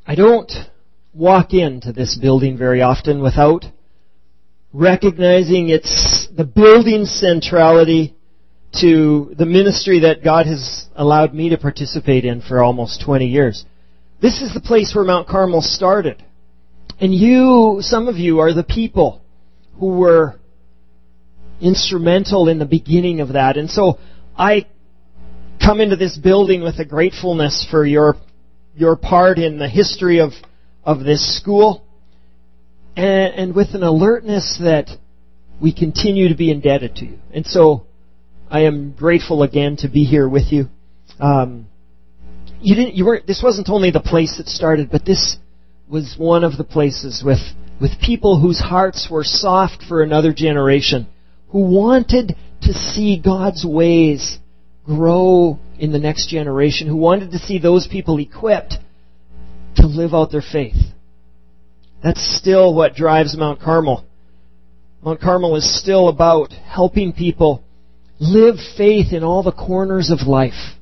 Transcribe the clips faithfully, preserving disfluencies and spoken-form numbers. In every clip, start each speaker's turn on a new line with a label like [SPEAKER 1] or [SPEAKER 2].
[SPEAKER 1] I don't walk into this building very often without recognizing it's the building's centrality to the ministry that God has allowed me to participate in for almost twenty years. This is the place where Mount Carmel started. And you, some of you, are the people who were instrumental in the beginning of that. And so I come into this building with a gratefulness for your your part in the history of, of this school, and, and with an alertness that we continue to be indebted to you. And so I am grateful again to be here with you. Um, you didn't. You weren't. This wasn't only the place that started, but this was one of the places with with people whose hearts were soft for another generation, who wanted to see God's ways grow in the next generation, who wanted to see those people equipped to live out their faith. That's still what drives Mount Carmel. Mount Carmel is still about helping people live faith in all the corners of life.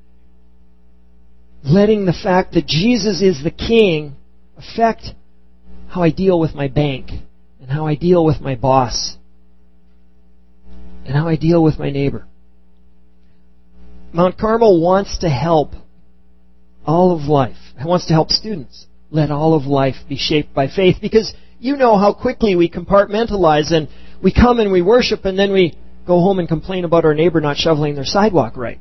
[SPEAKER 1] Letting the fact that Jesus is the King affect how I deal with my bank, and how I deal with my boss, and how I deal with my neighbor. Mount Carmel wants to help all of life. It wants to help students let all of life be shaped by faith, because you know how quickly we compartmentalize and we come and we worship and then we go home and complain about our neighbor not shoveling their sidewalk right.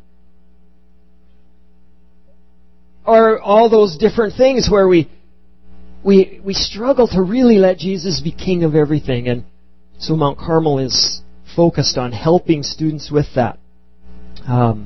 [SPEAKER 1] Or all those different things where we we we struggle to really let Jesus be king of everything. And so Mount Carmel is focused on helping students with that. Um,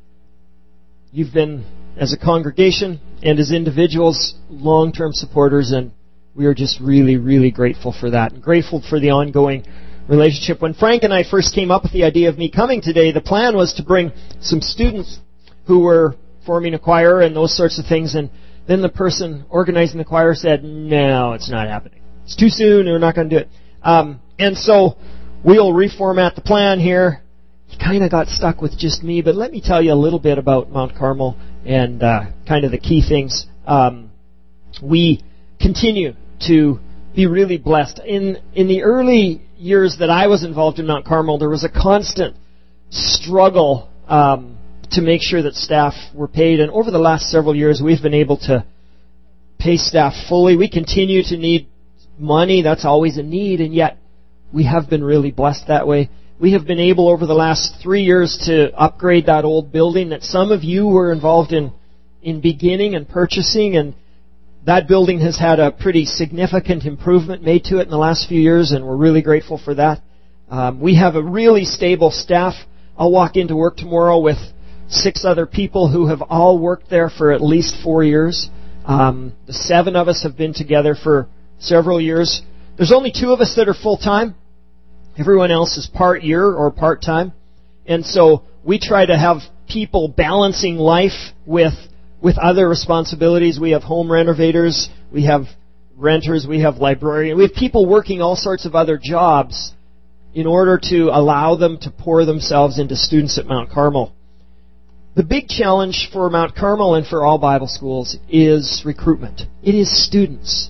[SPEAKER 1] you've been, as a congregation and as individuals, long-term supporters, and we are just really, really grateful for that, and grateful for the ongoing relationship. When Frank and I first came up with the idea of me coming today, the plan was to bring some students who were forming a choir and those sorts of things, and then the person organizing the choir said, no, it's not happening. It's too soon, and we're not going to do it. Um, and so we'll reformat the plan here. He kind of got stuck with just me, but let me tell you a little bit about Mount Carmel and uh, kind of the key things. Um, we continue to be really blessed. In in the early years that I was involved in Mount Carmel, there was a constant struggle um, to make sure that staff were paid. And over the last several years, we've been able to pay staff fully. We continue to need money. That's always a need, and yet we have been really blessed that way. We have been able over the last three years to upgrade that old building that some of you were involved in in beginning and purchasing, and that building has had a pretty significant improvement made to it in the last few years, and we're really grateful for that. Um, we have a really stable staff. I'll walk into work tomorrow with six other people who have all worked there for at least four years. Um, the seven of us have been together for several years. There's only two of us that are full-time. Everyone else is part-year or part-time. And so we try to have people balancing life with with other responsibilities. We have home renovators, we have renters, we have librarians. We have people working all sorts of other jobs in order to allow them to pour themselves into students at Mount Carmel. The big challenge for Mount Carmel and for all Bible schools is recruitment. It is students.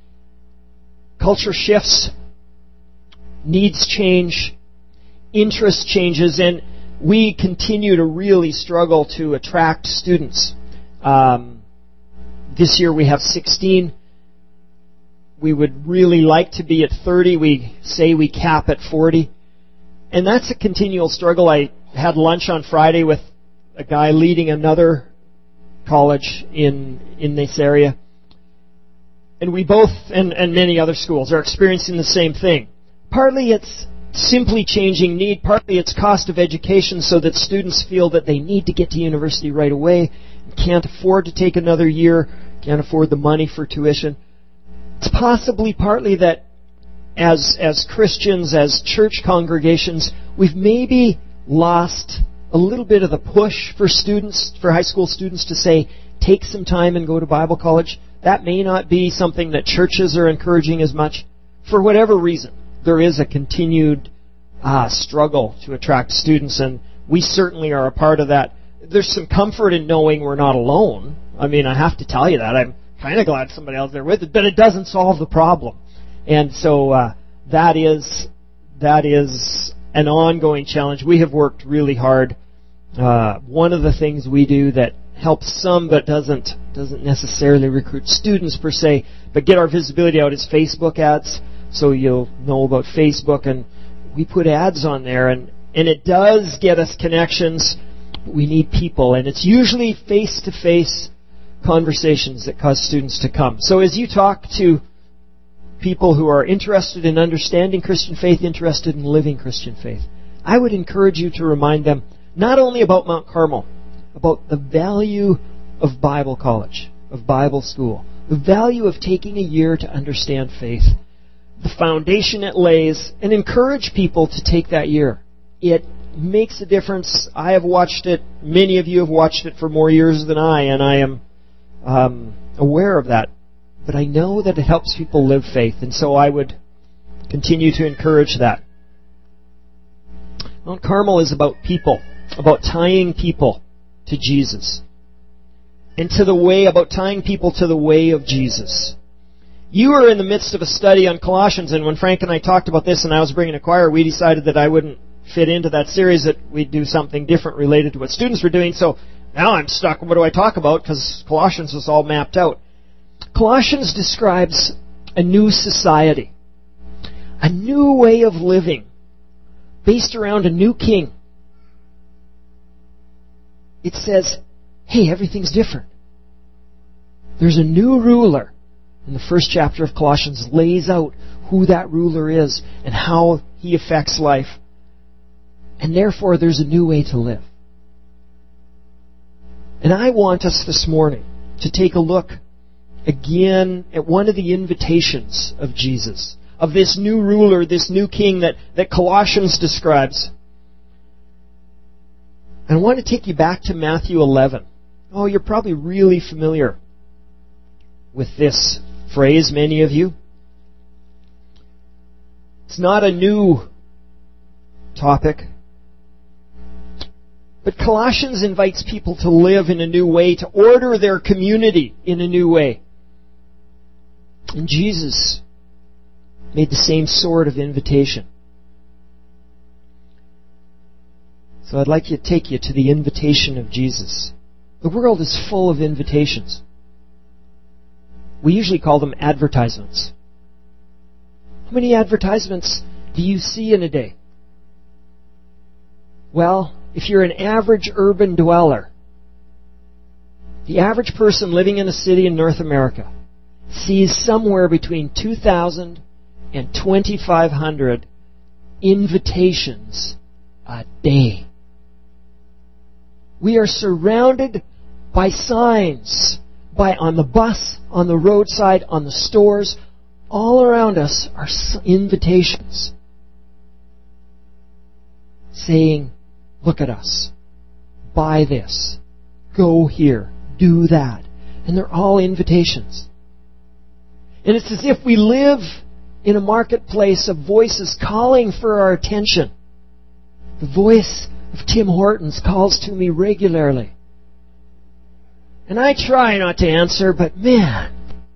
[SPEAKER 1] Culture shifts. Needs change, interest changes, and we continue to really struggle to attract students. Um, this year we have sixteen. We would really like to be at thirty. We say we cap at forty. And that's a continual struggle. I had lunch on Friday with a guy leading another college in in this area. And we both, and, and many other schools, are experiencing the same thing. Partly it's simply changing need. Partly it's cost of education, so that students feel that they need to get to university right away and can't afford to take another year, can't afford the money for tuition. It's possibly partly that as as Christians, as church congregations, we've maybe lost a little bit of the push for students, for high school students to say, take some time and go to Bible college. That may not be something that churches are encouraging as much. For whatever reason, there is a continued uh, struggle to attract students, and we certainly are a part of that. There's some comfort in knowing we're not alone. I mean, I have to tell you that. I'm kind of glad somebody else there with it, but it doesn't solve the problem. And so uh, that is that is an ongoing challenge. We have worked really hard. Uh, one of the things we do that helps some but doesn't doesn't necessarily recruit students per se, but get our visibility out is Facebook ads. So you'll know about Facebook, and we put ads on there, and, and it does get us connections. We need people, and it's usually face-to-face conversations that cause students to come. So as you talk to people who are interested in understanding Christian faith, interested in living Christian faith, I would encourage you to remind them not only about Mount Carmel, about the value of Bible college, of Bible school, the value of taking a year to understand faith, the foundation it lays, and encourage people to take that year. It makes a difference. I have watched it. Many of you have watched it for more years than I, and I am um, aware of that. But I know that it helps people live faith, and so I would continue to encourage that. Mount Carmel is about people, about tying people to Jesus, and to the way, about tying people to the way of Jesus. You are in the midst of a study on Colossians, and when Frank and I talked about this and I was bringing a choir, we decided that I wouldn't fit into that series, that we'd do something different related to what students were doing. So now I'm stuck. What do I talk about? Because Colossians was all mapped out. Colossians describes a new society, a new way of living, based around a new king. It says, hey, everything's different. There's a new ruler. And the first chapter of Colossians lays out who that ruler is and how he affects life. And therefore, there's a new way to live. And I want us this morning to take a look again at one of the invitations of Jesus, of this new ruler, this new king that, that Colossians describes. And I want to take you back to Matthew eleven. Oh, you're probably really familiar with this phrase, many of you. It's not a new topic. But Colossians invites people to live in a new way, to order their community in a new way. And Jesus made the same sort of invitation. So I'd like to take you to the invitation of Jesus. The world is full of invitations. We usually call them advertisements. How many advertisements do you see in a day? Well, if you're an average urban dweller, the average person living in a city in North America sees somewhere between two thousand and twenty-five hundred invitations a day. We are surrounded by signs, by on the bus, on the roadside, on the stores. All around us are invitations saying, look at us, buy this, go here, do that. And they're all invitations. And it's as if we live in a marketplace of voices calling for our attention. The voice of Tim Hortons calls to me regularly. And I try not to answer, but man.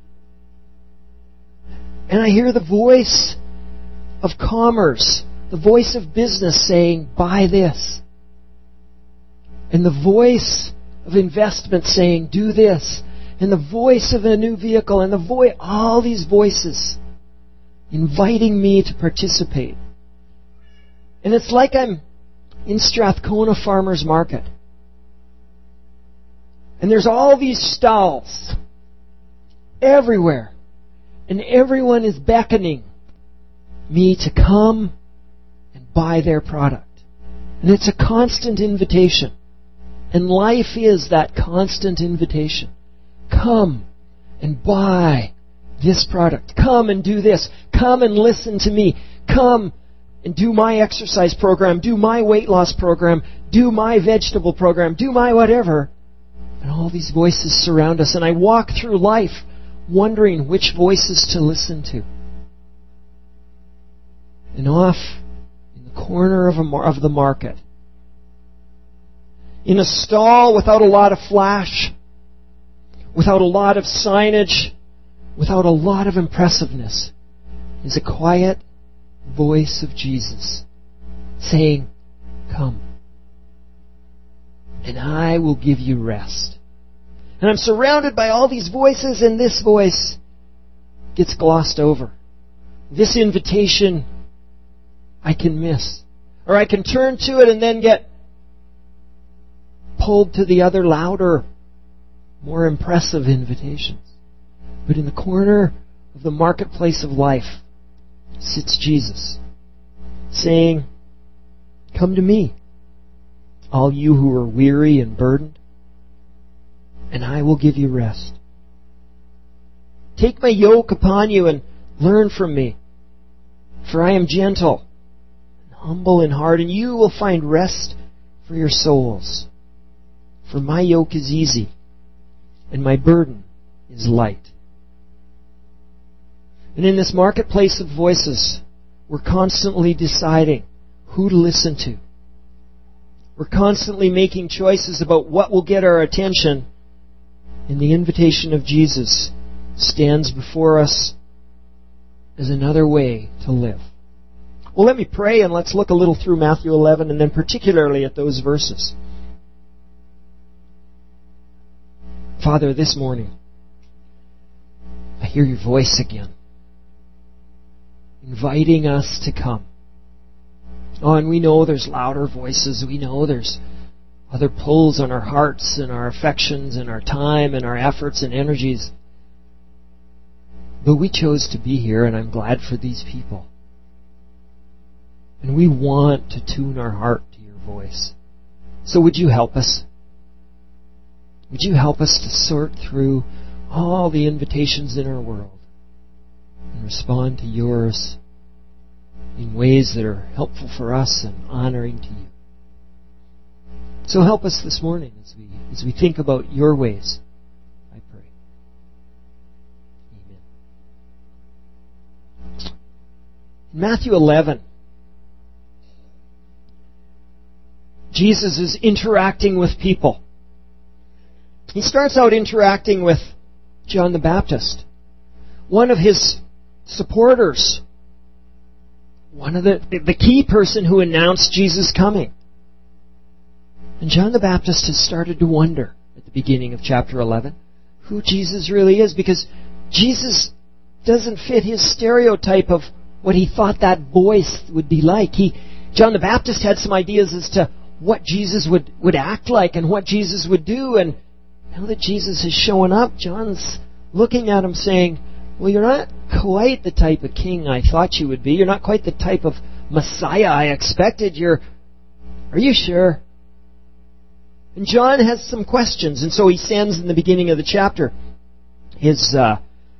[SPEAKER 1] And I hear the voice of commerce, the voice of business saying, buy this. And the voice of investment saying, do this. And the voice of a new vehicle, and the voice, all these voices inviting me to participate. And it's like I'm in Strathcona Farmers Market. And there's all these stalls everywhere. And everyone is beckoning me to come and buy their product. And it's a constant invitation. And life is that constant invitation. Come and buy this product. Come and do this. Come and listen to me. Come and do my exercise program. Do my weight loss program. Do my vegetable program. Do my whatever. And all these voices surround us. And I walk through life wondering which voices to listen to. And off in the corner of, a mar- of the market, in a stall without a lot of flash, without a lot of signage, without a lot of impressiveness, is a quiet voice of Jesus saying, come, and I will give you rest. And I'm surrounded by all these voices, and this voice gets glossed over. This invitation I can miss. Or I can turn to it and then get pulled to the other louder, more impressive invitations. But in the corner of the marketplace of life sits Jesus, saying, come to me, all you who are weary and burdened, and I will give you rest. Take my yoke upon you and learn from me, for I am gentle and humble in heart, and you will find rest for your souls. For my yoke is easy, and my burden is light. And in this marketplace of voices, we're constantly deciding who to listen to. We're constantly making choices about what will get our attention, and the invitation of Jesus stands before us as another way to live. Well, let me pray, and let's look a little through Matthew eleven, and then particularly at those verses. Father, this morning, I hear your voice again, inviting us to come. Oh, and we know there's louder voices. We know there's other pulls on our hearts and our affections and our time and our efforts and energies. But we chose to be here, and I'm glad for these people. And we want to tune our heart to your voice. So would you help us? Would you help us to sort through all the invitations in our world and respond to yours in ways that are helpful for us and honoring to you? So help us this morning as we as we think about your ways, I pray. Amen. In Matthew eleven, Jesus is interacting with people. He starts out interacting with John the Baptist, one of his supporters, one of the, the key person who announced Jesus' coming. And John the Baptist has started to wonder at the beginning of chapter eleven who Jesus really is, because Jesus doesn't fit his stereotype of what he thought that voice would be like. He, John the Baptist had some ideas as to what Jesus would, would act like and what Jesus would do, and now that Jesus is showing up, John's looking at him saying, well, you're not quite the type of king I thought you would be. You're not quite the type of Messiah I expected. You're, are you sure? And John has some questions, and so he sends in the beginning of the chapter his uh,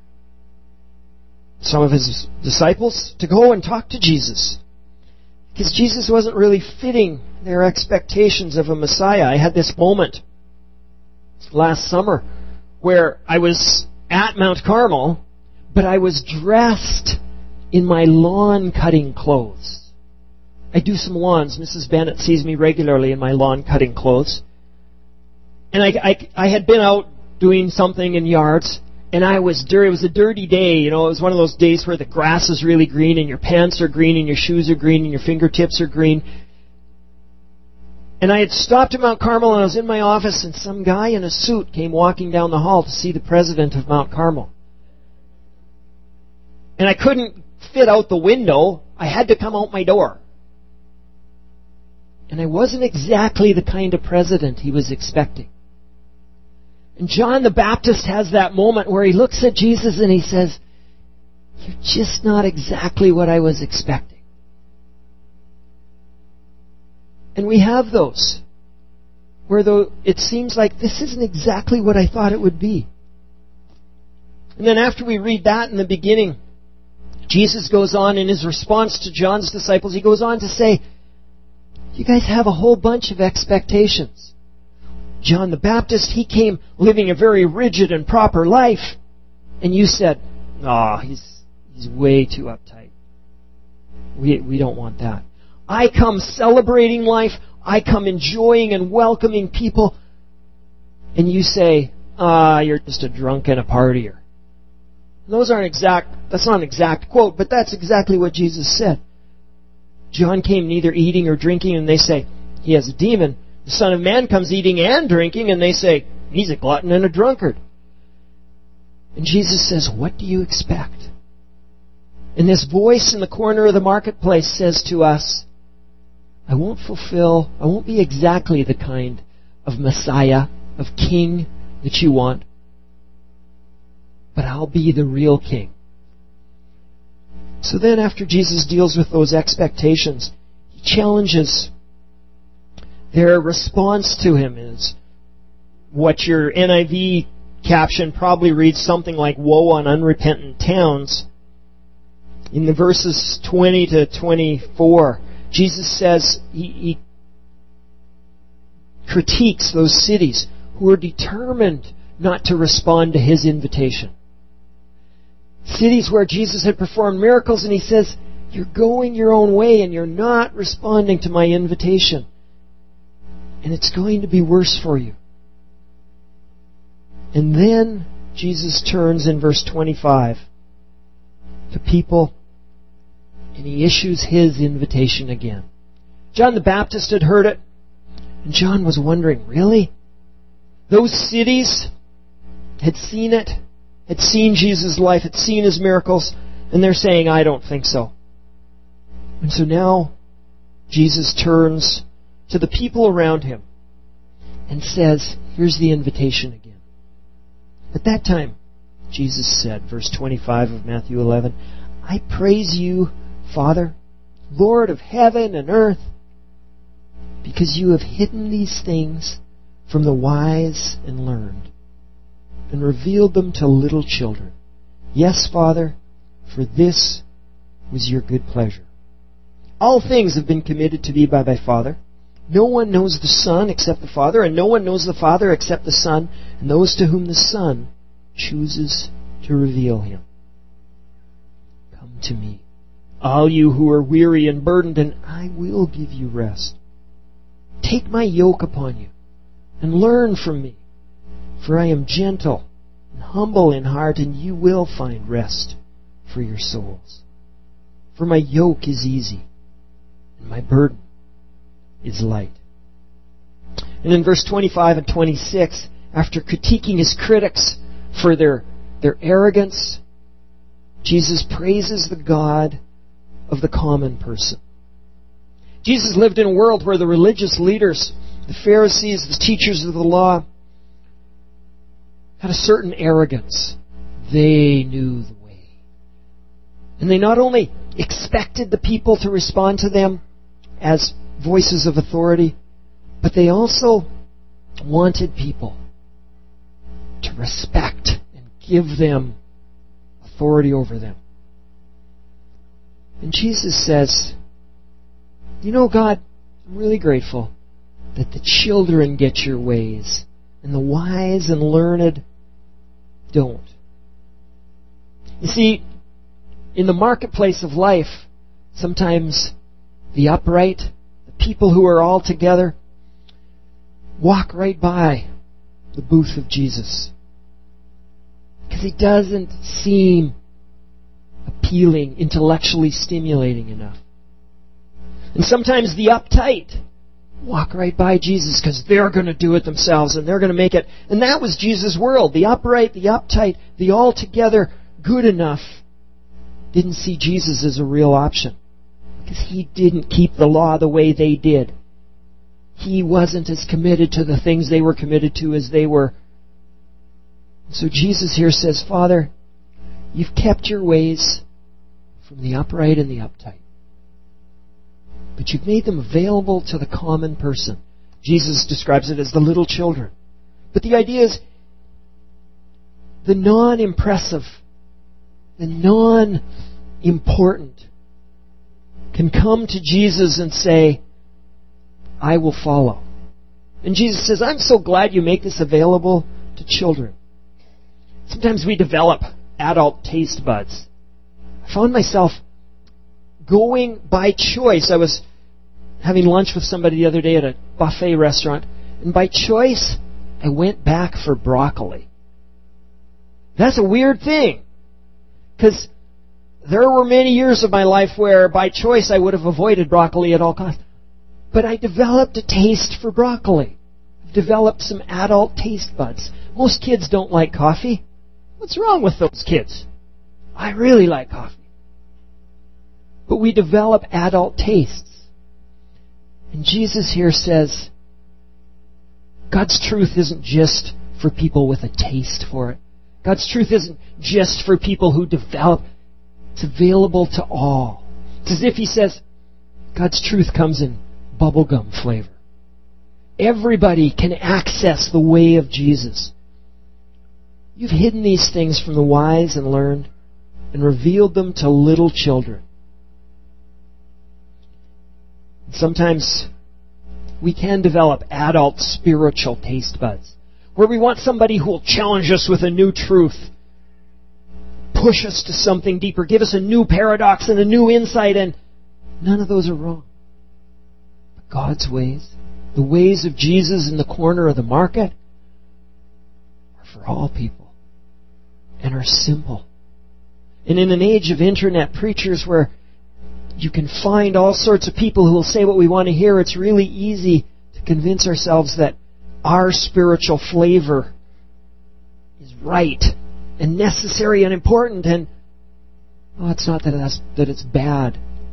[SPEAKER 1] some of his disciples to go and talk to Jesus, because Jesus wasn't really fitting their expectations of a Messiah. I had this moment last summer where I was at Mount Carmel, but I was dressed in my lawn cutting clothes. I do some lawns. Missus Bennett sees me regularly in my lawn cutting clothes. And I, I, I had been out doing something in yards, and I was dirty. It was a dirty day. You know, it was one of those days where the grass is really green, and your pants are green, and your shoes are green, and your fingertips are green. And I had stopped at Mount Carmel, and I was in my office, and some guy in a suit came walking down the hall to see the president of Mount Carmel. And I couldn't fit out the window. I had to come out my door. And I wasn't exactly the kind of president he was expecting. And John the Baptist has that moment where he looks at Jesus and he says, you're just not exactly what I was expecting. And we have those, where though it seems like this isn't exactly what I thought it would be. And then after we read that in the beginning, Jesus goes on in his response to John's disciples, he goes on to say, you guys have a whole bunch of expectations. John the Baptist, he came living a very rigid and proper life. And you said, oh, he's he's way too uptight. We we don't want that. I come celebrating life. I come enjoying and welcoming people. And you say, ah, uh, you're just a drunk and a partier. Those aren't exact, that's not an exact quote, but that's exactly what Jesus said. John came neither eating or drinking, and they say, he has a demon. The Son of Man comes eating and drinking, and they say, he's a glutton and a drunkard. And Jesus says, what do you expect? And this voice in the corner of the marketplace says to us, I won't fulfill, I won't be exactly the kind of Messiah, of King that you want, but I'll be the real King. So then after Jesus deals with those expectations, He challenges their response to Him is what your N I V caption probably reads something like, woe on unrepentant towns. In the verses twenty to twenty-four, Jesus says he, he critiques those cities who are determined not to respond to His invitation. Cities where Jesus had performed miracles, and He says, you're going your own way and you're not responding to my invitation. And it's going to be worse for you. And then Jesus turns in verse twenty-five to people, and He issues His invitation again. John the Baptist had heard it, and John was wondering, really? Those cities had seen it, had seen Jesus' life, had seen His miracles, and they're saying, I don't think so. And so now Jesus turns to the people around Him and says, here's the invitation again. At that time, Jesus said, verse twenty-five of Matthew eleven, I praise you, Father, Lord of heaven and earth, because you have hidden these things from the wise and learned, and revealed them to little children. Yes, Father, for this was your good pleasure. All things have been committed to me by my Father. No one knows the Son except the Father, and no one knows the Father except the Son, and those to whom the Son chooses to reveal Him. Come to me, all you who are weary and burdened, and I will give you rest. Take my yoke upon you, and learn from me, for I am gentle and humble in heart, and you will find rest for your souls. For my yoke is easy, and my burden is light. And in verse twenty-five and twenty-six, after critiquing His critics for their, their arrogance, Jesus praises the God of the common person. Jesus lived in a world where the religious leaders, the Pharisees, the teachers of the law, had a certain arrogance. They knew the way. And they not only expected the people to respond to them as voices of authority, but they also wanted people to respect and give them authority over them. And Jesus says, you know, God, I'm really grateful that the children get your ways and the wise and learned don't. You see, in the marketplace of life, sometimes the upright, the people who are all together, walk right by the booth of Jesus, because He doesn't seem appealing, intellectually stimulating enough. And sometimes the uptight walk right by Jesus because they're going to do it themselves and they're going to make it. And that was Jesus' world. The upright, the uptight, the altogether good enough didn't see Jesus as a real option, because He didn't keep the law the way they did. He wasn't as committed to the things they were committed to as they were. So Jesus here says, Father, you've kept your ways from the upright and the uptight, but you've made them available to the common person. Jesus describes it as the little children. But the idea is the non-impressive, the non-important can come to Jesus and say, I will follow. And Jesus says, I'm so glad you make this available to children. Sometimes we develop adult taste buds. I found myself going by choice. I was having lunch with somebody the other day at a buffet restaurant, and by choice, I went back for broccoli. That's a weird thing. Because there were many years of my life where by choice I would have avoided broccoli at all costs. But I developed a taste for broccoli. I've developed some adult taste buds. Most kids don't like coffee. What's wrong with those kids? I really like coffee. But we develop adult tastes. And Jesus here says, God's truth isn't just for people with a taste for it. God's truth isn't just for people who develop. It's available to all. It's as if He says, God's truth comes in bubblegum flavor. Everybody can access the way of Jesus. You've hidden these things from the wise and learned and revealed them to little children. Sometimes we can develop adult spiritual taste buds, where we want somebody who will challenge us with a new truth, push us to something deeper, give us a new paradox and a new insight, and none of those are wrong. But God's ways, the ways of Jesus in the corner of the market, are for all people and are simple. And in an age of internet preachers where you can find all sorts of people who will say what we want to hear, it's really easy to convince ourselves that our spiritual flavor is right and necessary and important, and oh, it's not that that's, that it's bad.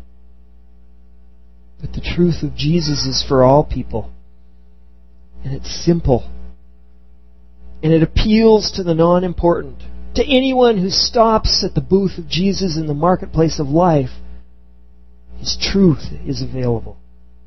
[SPEAKER 1] But the truth of Jesus is for all people. And it's simple. And it appeals to the non-important. To anyone who stops at the booth of Jesus in the marketplace of life, His truth is available.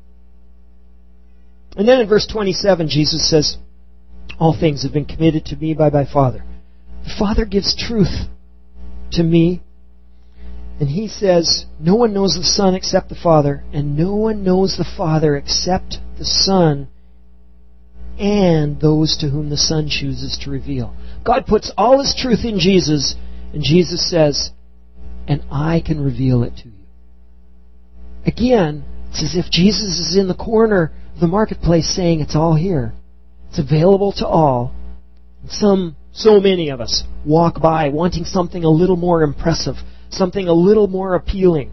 [SPEAKER 1] And then in verse twenty-seven, Jesus says, all things have been committed to me by my Father. The Father gives truth to me. And He says, no one knows the Son except the Father, and no one knows the Father except the Son and those to whom the Son chooses to reveal. God puts all His truth in Jesus, and Jesus says, and I can reveal it to you. Again, it's as if Jesus is in the corner of the marketplace saying, it's all here. It's available to all. And some, so many of us walk by wanting something a little more impressive, something a little more appealing.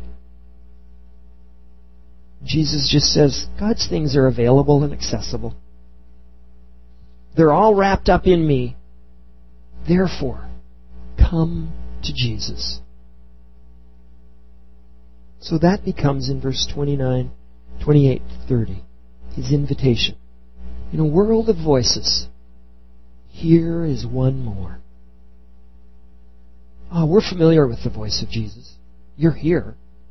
[SPEAKER 1] Jesus just says, God's things are available and accessible. They're all wrapped up in me. Therefore, come to Jesus. So that becomes, in verse twenty-nine, twenty-eight to thirty, His invitation. In a world of voices, here is one more. Oh, we're familiar with the voice of Jesus. You're here.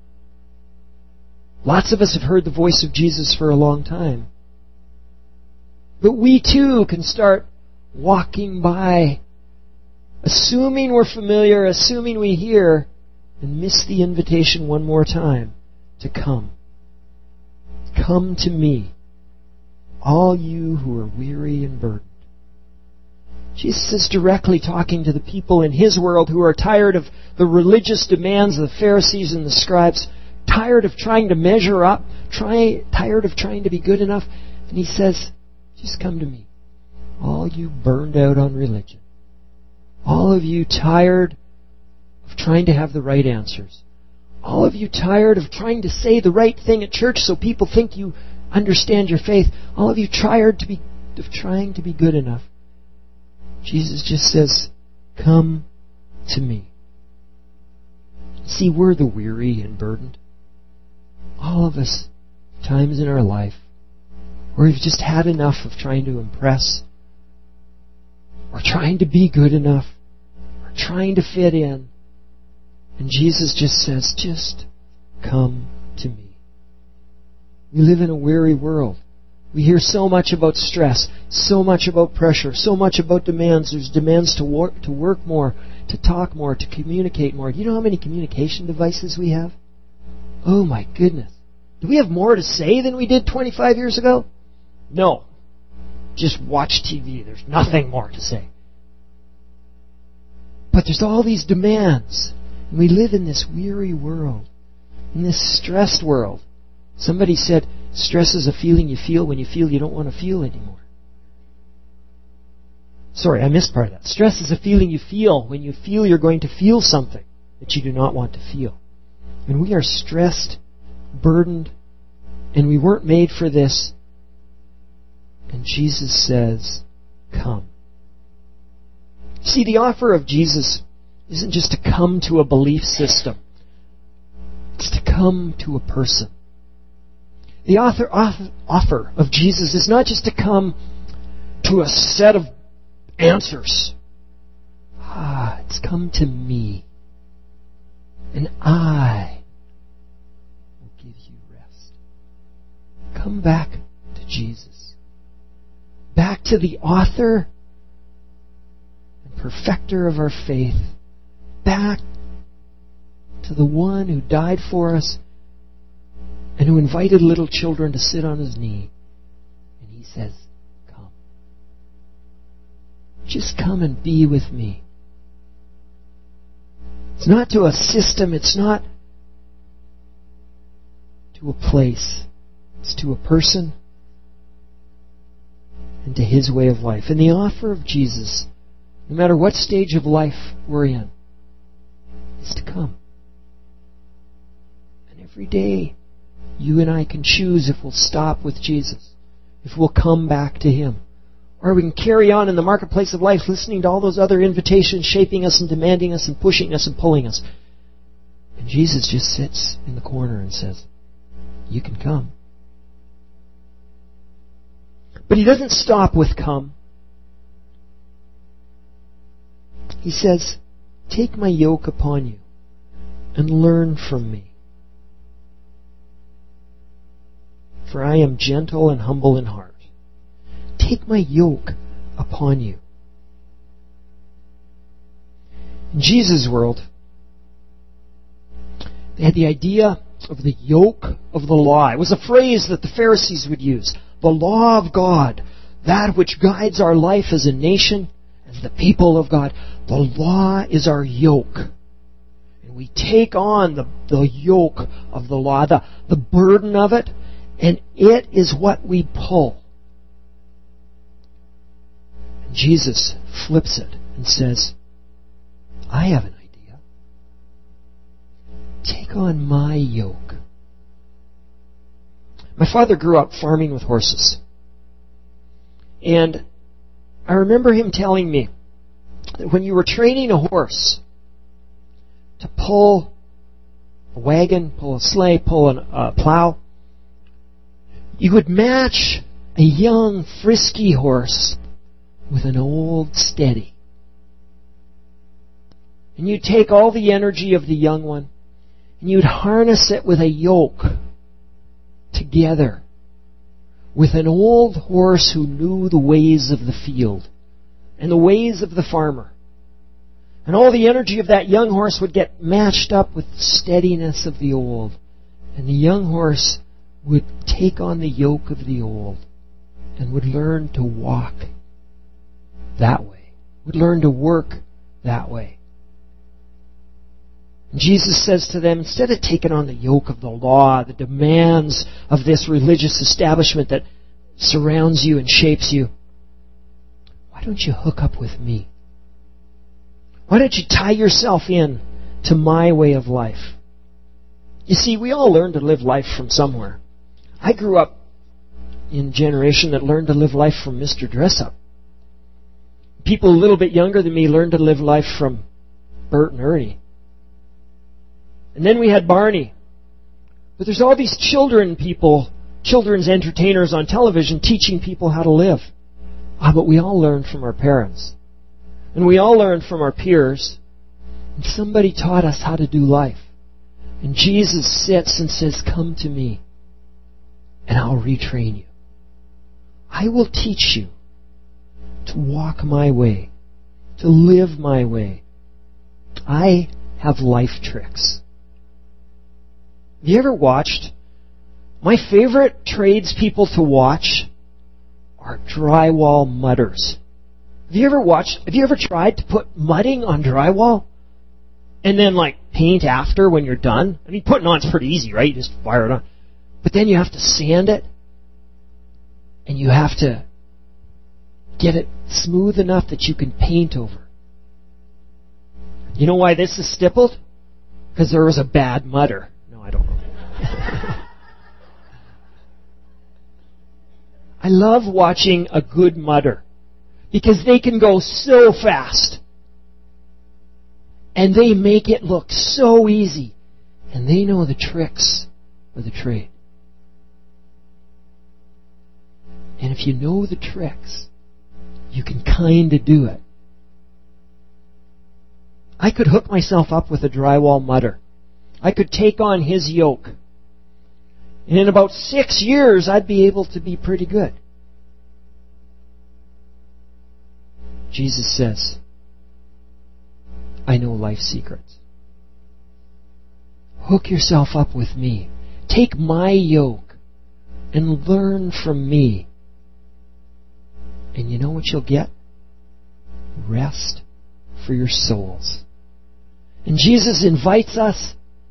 [SPEAKER 1] Lots of us have heard the voice of Jesus for a long time. But we too can start walking by, assuming we're familiar, assuming we hear, and miss the invitation one more time to come. Come to me, all you who are weary and burdened. Jesus is directly talking to the people in His world who are tired of the religious demands of the Pharisees and the scribes, tired of trying to measure up, try, tired of trying to be good enough. And He says, just come to me, all you burned out on religion, all of you tired of trying to have the right answers, all of you tired of trying to say the right thing at church so people think you understand your faith, all of you tired to be, of trying to be good enough. Jesus just says, come to me. See, we're the weary and burdened. All of us, times in our life, where we've just had enough of trying to impress, or trying to be good enough, or trying to fit in. And Jesus just says, just come to me. We live in a weary world. We hear so much about stress, so much about pressure, so much about demands. There's demands to work, to work more, to talk more, to communicate more. Do you know how many communication devices we have? Oh my goodness. Do we have more to say than we did twenty-five years ago? No. Just watch T V. There's nothing more to say. But there's all these demands. And we live in this weary world, in this stressed world. Somebody said, stress is a feeling you feel when you feel you don't want to feel anymore. Sorry, I missed part of that. Stress is a feeling you feel when you feel you're going to feel something that you do not want to feel. When we are stressed, burdened, and we weren't made for this, and Jesus says, come. See, the offer of Jesus isn't just to come to a belief system. It's to come to a person. The author, offer, offer of Jesus is not just to come to a set of answers. Ah, it's come to me. And I will give you rest. Come back to Jesus. Back to the author and perfecter of our faith. Back to the one who died for us and who invited little children to sit on his knee. And he says, come. Just come and be with me. It's not to a system. It's not to a place. It's to a person and to his way of life. And the offer of Jesus, no matter what stage of life we're in, is to come. And every day, you and I can choose if we'll stop with Jesus, if we'll come back to Him. Or we can carry on in the marketplace of life listening to all those other invitations shaping us and demanding us and pushing us and pulling us. And Jesus just sits in the corner and says, you can come. But He doesn't stop with come. He says, take my yoke upon you and learn from me. For I am gentle and humble in heart. Take my yoke upon you. In Jesus' world, they had the idea of the yoke of the law. It was a phrase that the Pharisees would use. The law of God, that which guides our life as a nation, as the people of God. The law is our yoke. And we take on the, the yoke of the law, the, the burden of it, and it is what we pull. And Jesus flips it and says, I have an idea. Take on my yoke. My father grew up farming with horses. And I remember him telling me that when you were training a horse to pull a wagon, pull a sleigh, pull a uh, plow, you would match a young, frisky horse with an old, steady. And you'd take all the energy of the young one and you'd harness it with a yoke together with an old horse who knew the ways of the field and the ways of the farmer. And all the energy of that young horse would get matched up with the steadiness of the old. And the young horse would take on the yoke of the old and would learn to walk that way, would learn to work that way. And Jesus says to them, instead of taking on the yoke of the law, the demands of this religious establishment that surrounds you and shapes you, why don't you hook up with me? Why don't you tie yourself in to my way of life? You see, we all learn to live life from somewhere. I grew up in a generation that learned to live life from Mister Dress-Up. People a little bit younger than me learned to live life from Bert and Ernie. And then we had Barney. But there's all these children people, children's entertainers on television teaching people how to live. Ah, but we all learned from our parents. And we all learned from our peers. And somebody taught us how to do life. And Jesus sits and says, come to me, and I'll retrain you. I will teach you to walk my way, to live my way. I have life tricks. Have you ever watched? My favorite tradespeople to watch are drywall mudders. Have you ever watched, have you ever tried to put mudding on drywall? And then like paint after when you're done? I mean, putting on's pretty easy, right? You just fire it on. But then you have to sand it. And you have to Get it smooth enough that you can paint over. You know why this is stippled? Because there was a bad mudder. No, I don't know. I love watching a good mudder because they can go so fast. And they make it look so easy. And they know the tricks of the trade. And if you know the tricks, you can kind of do it. I could hook myself up with a drywall mudder. I could take on his yoke. And in about six years, I'd be able to be pretty good. Jesus says, I know life secrets. Hook yourself up with me. Take my yoke and learn from me. And you know what you'll get? Rest for your souls. And Jesus invites us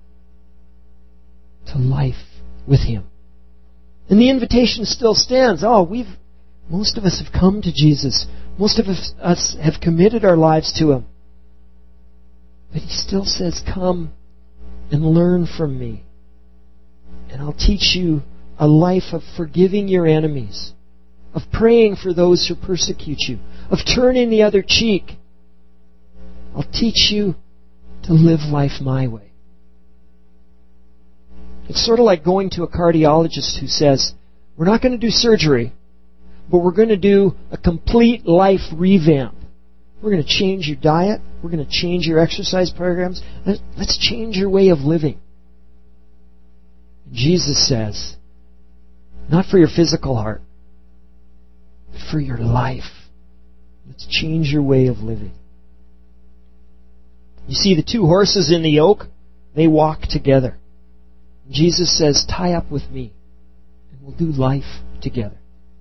[SPEAKER 1] to life with Him. And the invitation still stands. Oh, we've, most of us have come to Jesus. Most of us, us have committed our lives to Him. But He still says, come and learn from me. And I'll teach you a life of forgiving your enemies, of praying for those who persecute you, of turning the other cheek. I'll teach you to live life my way. It's sort of like going to a cardiologist who says, we're not going to do surgery, but we're going to do a complete life revamp. We're going to change your diet. We're going to change your exercise programs. Let's change your way of living. Jesus says, not for your physical heart, but for your life. Let's change your way of living. You see, the two horses in the yoke, they walk together. Jesus says, tie up with me, and we'll do life together.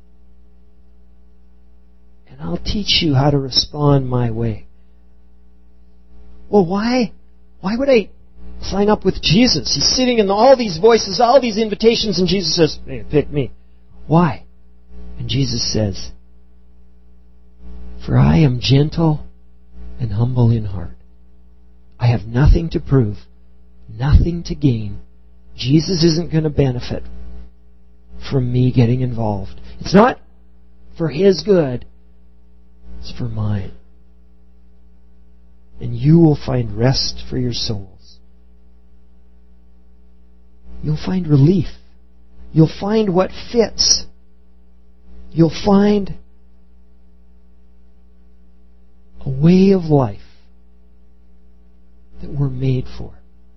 [SPEAKER 1] And I'll teach you how to respond my way. Well, why? Why would I sign up with Jesus? He's sitting in all these voices, all these invitations, and Jesus says, hey, pick me. Why? And Jesus says, for I am gentle and humble in heart. I have nothing to prove, nothing to gain. Jesus isn't going to benefit from me getting involved. It's not for His good. It's for mine. And you will find rest for your souls. You'll find relief. You'll find what fits. You'll find a way of life that we're made for.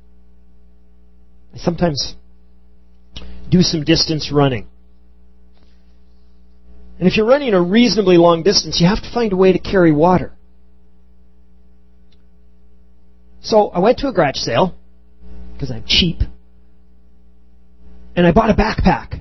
[SPEAKER 1] I sometimes do some distance running. And if you're running a reasonably long distance, you have to find a way to carry water. So I went to a garage sale, because I'm cheap, and I bought a backpack.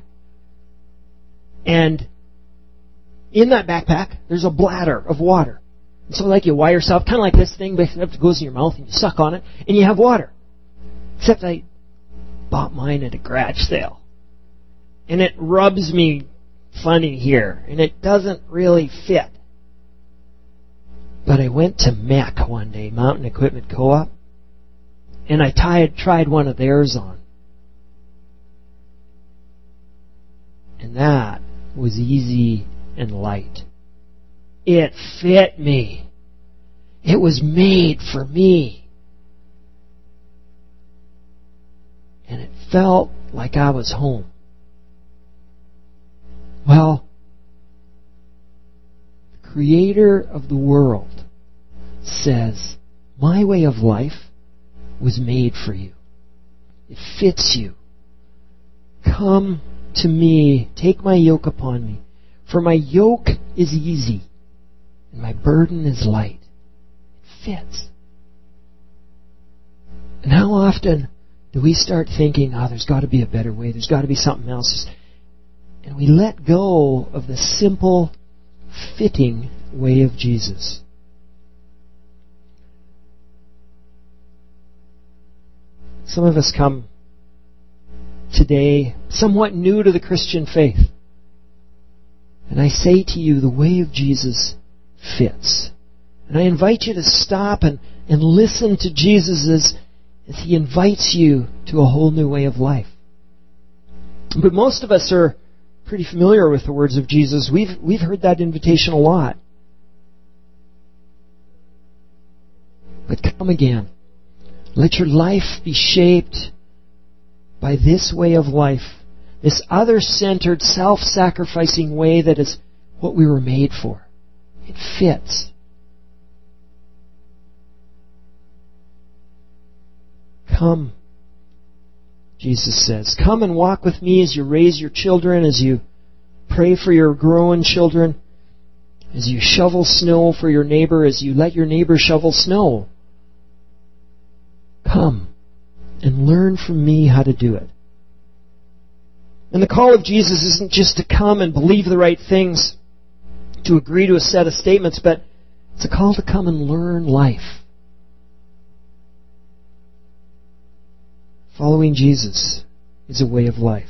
[SPEAKER 1] And in that backpack, there's a bladder of water. And so like you wire yourself, kind of like this thing, but it goes in your mouth and you suck on it, and you have water. Except I bought mine at a garage sale. And it rubs me funny here, and it doesn't really fit. But I went to M E C one day, Mountain Equipment Co-op, and I tied, tried one of theirs on. And that was easy and light. It fit me. It was made for me. And it felt like I was home. Well, the Creator of the world says, my way of life was made for you. It fits you. Come to me, take my yoke upon me, for my yoke is easy and my burden is light. It fits. And how often do we start thinking, oh, there's got to be a better way, there's got to be something else, and we let go of the simple, fitting way of Jesus. Some of us come today somewhat new to the Christian faith. And I say to you, the way of Jesus fits. And I invite you to stop and, and listen to Jesus as, as He invites you to a whole new way of life. But most of us are pretty familiar with the words of Jesus. We've, we've heard that invitation a lot. But come again. Let your life be shaped by this way of life. This other-centered, self-sacrificing way that is what we were made for. It fits. Come, Jesus says. Come and walk with me as you raise your children, as you pray for your growing children, as you shovel snow for your neighbor, as you let your neighbor shovel snow. Come and learn from me how to do it. And the call of Jesus isn't just to come and believe the right things, to agree to a set of statements, but it's a call to come and learn life. Following Jesus is a way of life.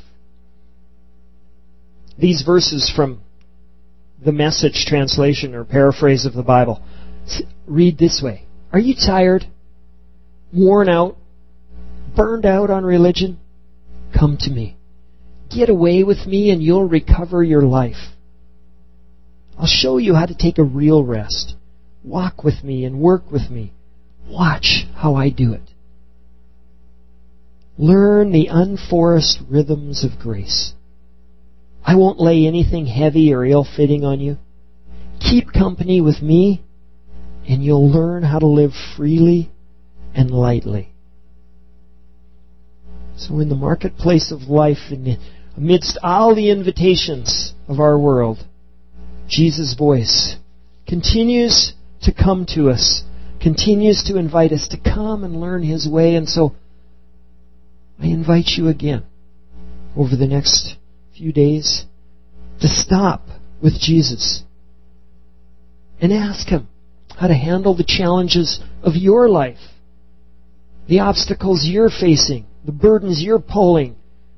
[SPEAKER 1] These verses from the Message translation or paraphrase of the Bible read this way. Are you tired, worn out, burned out on religion? Come to me. Get away with me and you'll recover your life. I'll show you how to take a real rest. Walk with me and work with me. Watch how I do it. Learn the unforced rhythms of grace. I won't lay anything heavy or ill-fitting on you. Keep company with me and you'll learn how to live freely and lightly. So in the marketplace of life, in the, amidst all the invitations of our world, Jesus' voice continues to come to us, continues to invite us to come and learn His way. And so I invite you again over the next few days to stop with Jesus and ask Him how to handle the challenges of your life, the obstacles you're facing, the burdens you're pulling,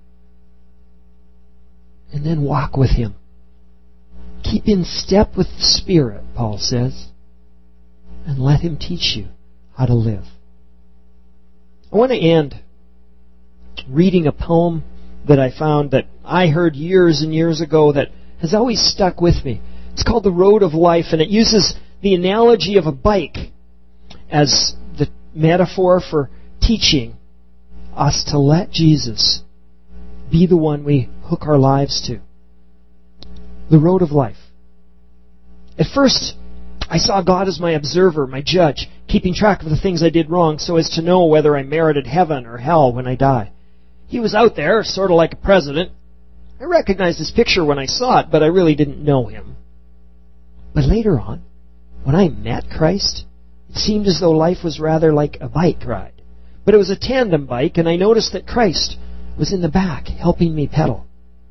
[SPEAKER 1] and then walk with Him. Keep in step with the Spirit, Paul says, and let Him teach you how to live. I want to end reading a poem that I found that I heard years and years ago that has always stuck with me. It's called The Road of Life, and it uses the analogy of a bike as the metaphor for teaching us to let Jesus be the one we hook our lives to. The road of life. At first, I saw God as my observer, my judge, keeping track of the things I did wrong so as to know whether I merited heaven or hell when I die. He was out there, sort of like a president. I recognized his picture when I saw it, but I really didn't know Him. But later on, when I met Christ, it seemed as though life was rather like a bike ride. But it was a tandem bike, and I noticed that Christ was in the back helping me pedal.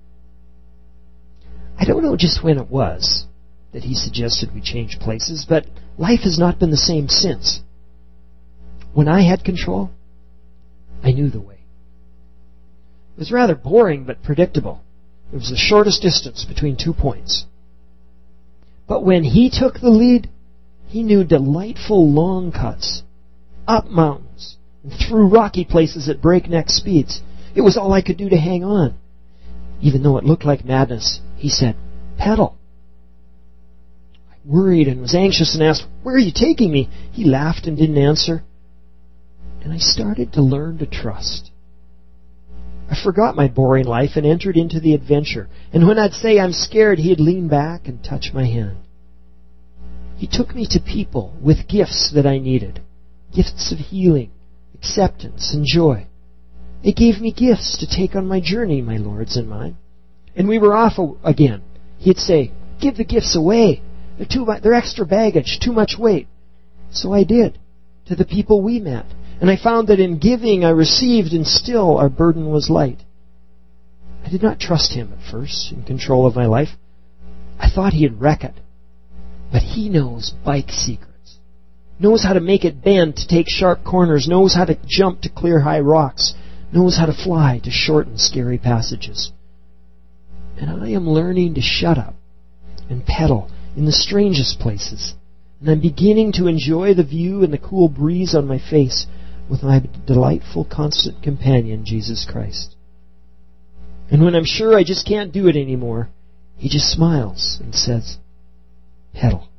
[SPEAKER 1] I don't know just when it was that He suggested we change places, but life has not been the same since. When I had control, I knew the way. It was rather boring but predictable. It was the shortest distance between two points. But when He took the lead, He knew delightful long cuts, up mountains, and through rocky places at breakneck speeds. It was all I could do to hang on. Even though it looked like madness, He said, pedal. I worried and was anxious and asked, where are you taking me? He laughed and didn't answer. And I started to learn to trust. I forgot my boring life and entered into the adventure. And when I'd say I'm scared, He'd lean back and touch my hand. He took me to people with gifts that I needed. Gifts of healing, acceptance, and joy. They gave me gifts to take on my journey, my lords and mine. And we were off again. He'd say, give the gifts away. They're, too, they're extra baggage, too much weight. So I did, to the people we met. And I found that in giving I received, and still our burden was light. I did not trust Him at first, in control of my life. I thought He'd wreck it. But He knows bike secrets. Knows how to make it bend to take sharp corners. Knows how to jump to clear high rocks. Knows how to fly to shorten scary passages. And I am learning to shut up and pedal in the strangest places. And I'm beginning to enjoy the view and the cool breeze on my face with my delightful constant companion, Jesus Christ. And when I'm sure I just can't do it anymore, He just smiles and says, pedal.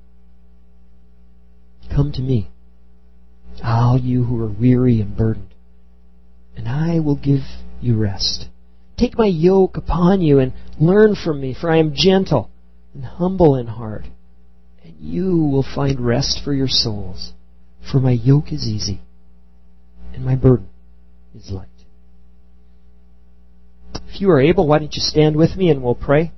[SPEAKER 1] Come to me, all you who are weary and burdened, and I will give you rest. Take my yoke upon you and learn from me, for I am gentle and humble in heart, and you will find rest for your souls. For my yoke is easy, and my burden is light. If you are able, why don't you stand with me and we'll pray?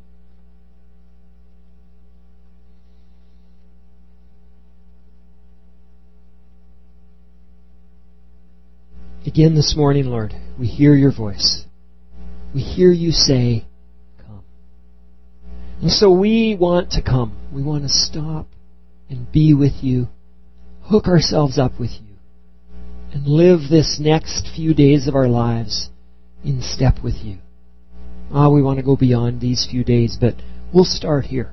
[SPEAKER 1] Again this morning, Lord, we hear your voice. We hear you say, come. And so we want to come. We want to stop and be with you, hook ourselves up with you, and live this next few days of our lives in step with you. Ah, we want to go beyond these few days, but we'll start here.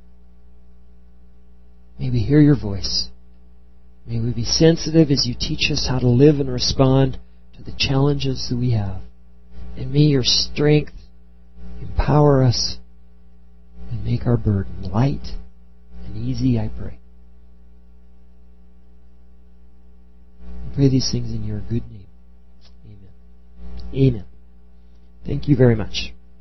[SPEAKER 1] May we hear your voice. May we be sensitive as you teach us how to live and respond to the challenges that we have. And may your strength empower us and make our burden light and easy, I pray. I pray these things in your good name. Amen. Amen. Thank you very much.